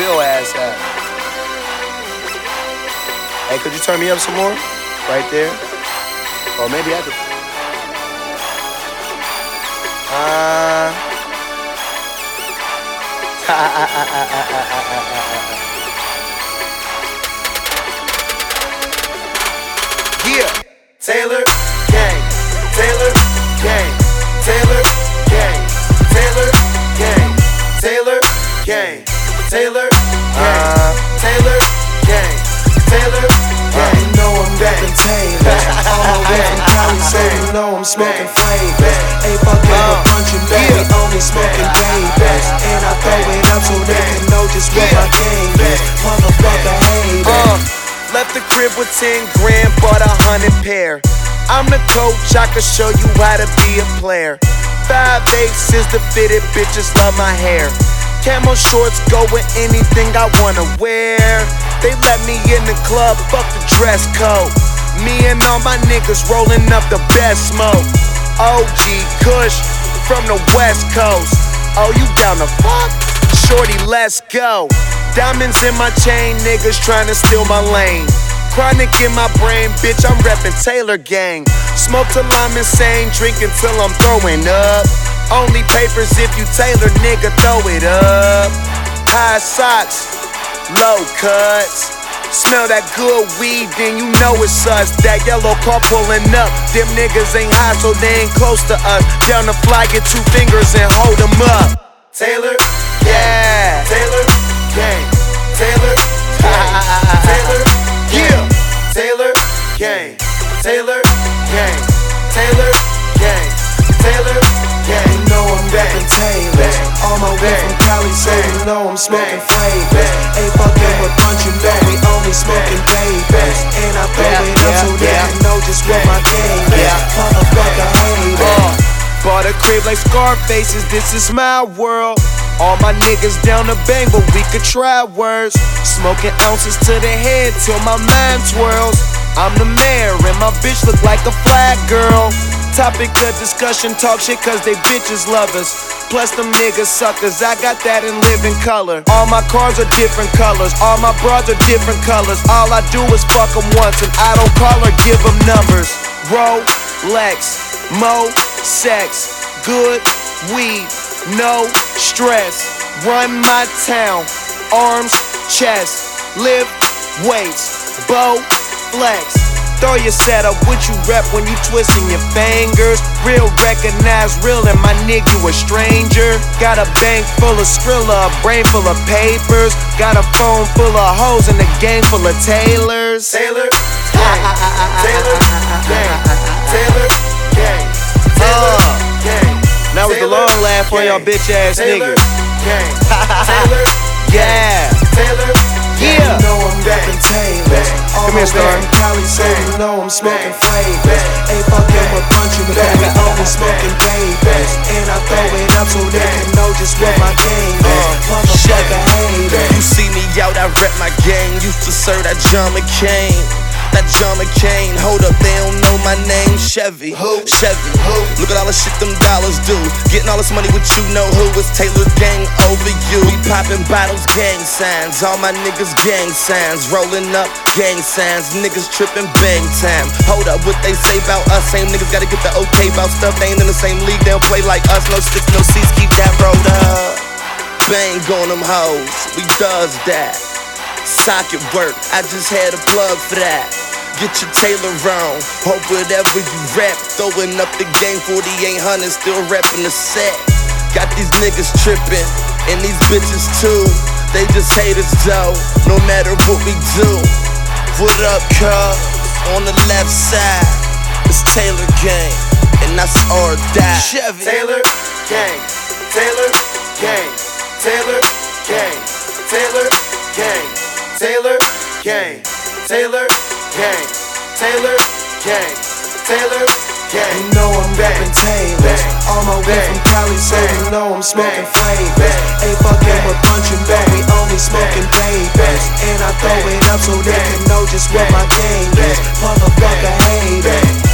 Bill ass at? Hey, could you turn me up some more? Right there. Or maybe I could. Yeah. Taylor Gang. Taylor Gang. Taylor Gang. Taylor Gang. Taylor Gang. Taylor Gang. Taylor Gang. Taylor Gang. You know I'm rapping Taylor. All my way from Cali, so you know I'm smoking flavors. Ain't fucking with a bunch of men, we only smoking babies. And I throw it up so they can know just what my game is. Motherfucker haters. Left the crib with 10 grand, bought 100 pair. I'm the coach, I can show you how to be a player. 5'8" is the fitted, bitches love my hair. Camo shorts go with anything I wanna wear. They let me in the club, fuck the dress code. Me and all my niggas rolling up the best smoke. OG Kush from the West Coast. Oh, you down the fuck? Shorty, let's go. Diamonds in my chain, niggas tryna steal my lane. Chronic in my brain, bitch, I'm reppin' Taylor Gang. Smoke till I'm insane, drinking till I'm throwing up. Only papers if you Taylor, nigga, throw it up. High socks, low cuts. Smell that good weed, then you know it's us. That yellow car pulling up. Them niggas ain't high, so they ain't close to us. Down the fly, get 2 fingers and hold them up. Taylor, yeah. Taylor Gang. Taylor Gang. Taylor Gang. Taylor Gang. Taylor Gang. Taylor Gang. Taylor Gang. You know I'm rapping Taylor. All my way from Cali, so you know I'm smoking flavors. Ain't fucking with a bunch of men, we only smoking babies. And I throw it up so they can know just what my game is. Motherfucker haters. Bought a crib like Scarface's, this is my world. All my niggas down the bang, but we could try words. Smoking ounces to the head till my mind twirls. I'm the mayor and my bitch look like a flag girl. Topic of discussion, talk shit cause they bitches love us. Plus them niggas suckers, I got that in living color. All my cars are different colors, all my bras are different colors. All I do is fuck them once and I don't call or give them numbers. Rolex, mo, sex, good weed, no stress. Run my town, arms, chest, lift weights, bow, flex. Throw your setup, what you rep when you twisting your fingers. Real recognize real and my nigga you a stranger. Got a bank full of Skrilla, a brain full of papers. Got a phone full of hoes and a gang full of Taylors. Taylor Gang. Taylor Gang. Taylor Gang. Taylor Gang. That was the long laugh for y'all bitch ass niggas. Gang. Taylor Yeah. Taylor Yeah. You know I'm rapping Taylor. All Come my here, way Star. from Cali, so you know I'm smoking flavors. Ain't fucking with a bunch of men, we only smoking babies. And I throw it up so they can know just what my game is. Motherfucker haters. You see me out, I rep my gang. Used to serve that John McCain. That John McCain, hold up, they don't know my name. Chevy, Chevy. Look at all the shit them dollars do. Getting all this money with you know who. It's Taylor Gang over you. We popping bottles, gang signs. All my niggas gang signs. Rolling up, gang signs. Niggas tripping bang time. Hold up, what they say about us. Same niggas gotta get the okay about stuff. They ain't in the same league, they don't play like us. No sticks, no seats, keep that rolled up. Bang on them hoes, we does that. Socket work, I just had a plug for that. Get your Taylor on, or whatever you rap. Throwing up the game, 4800, still reppin' the set. Got these niggas trippin', and these bitches too. They just hate us though, no matter what we do. What up, cuz? On the left side, it's Taylor Gang, and that's or die. Chevy. Taylor Gang. Taylor Gang. Taylor Gang. Taylor Gang. Taylor Gang. Taylor Gang. Taylor Gang. Taylor Gang. You know I'm rapping Taylor. All my way from Cali, so you know I'm smoking flavors. Ain't fucking with a bunch of men, we only smoking babies. And I throw it up so they can know just what my game is. Motherfucker haters.